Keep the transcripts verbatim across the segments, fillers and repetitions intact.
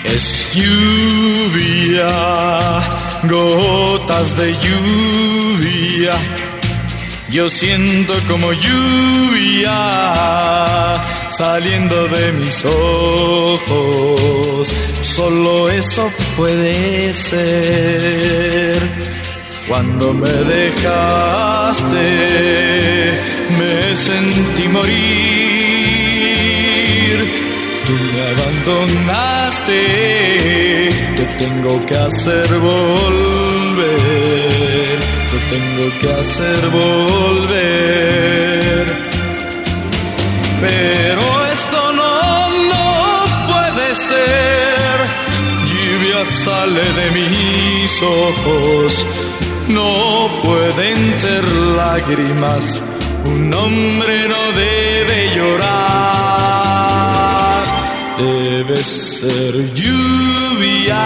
Es lluvia, gotas de lluvia. Yo siento como lluvia saliendo de mis ojos. Solo eso puede ser. Cuando me dejaste, me sentí morir. Tú me abandonaste, te tengo que hacer volver. Te tengo que hacer volver. Pero esto no, no puede ser. Lluvia sale de mis ojos. No pueden ser lágrimas. Un hombre no debe llorar. Debe ser lluvia,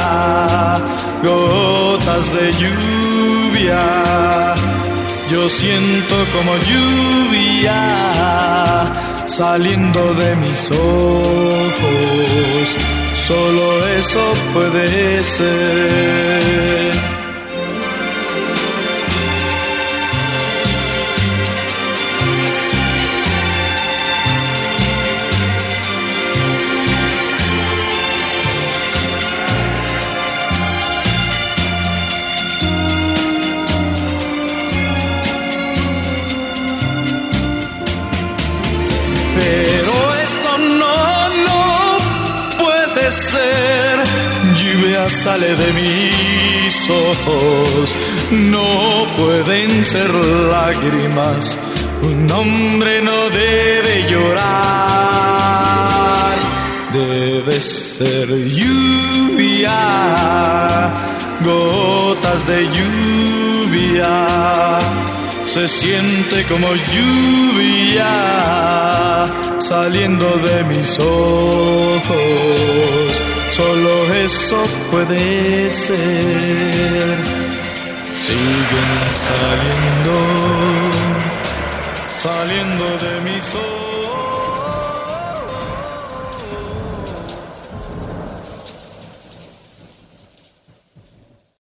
gotas de lluvia. Yo siento como lluvia saliendo de mis ojos. Solo eso puede ser. Pero esto no, no puede ser. Lluvia sale de mis ojos. No pueden ser lágrimas. Un hombre no debe llorar. Debe ser lluvia, gotas de lluvia. Se siente como lluvia saliendo de mis ojos. Solo eso puede ser. Siguen saliendo, saliendo de mis ojos.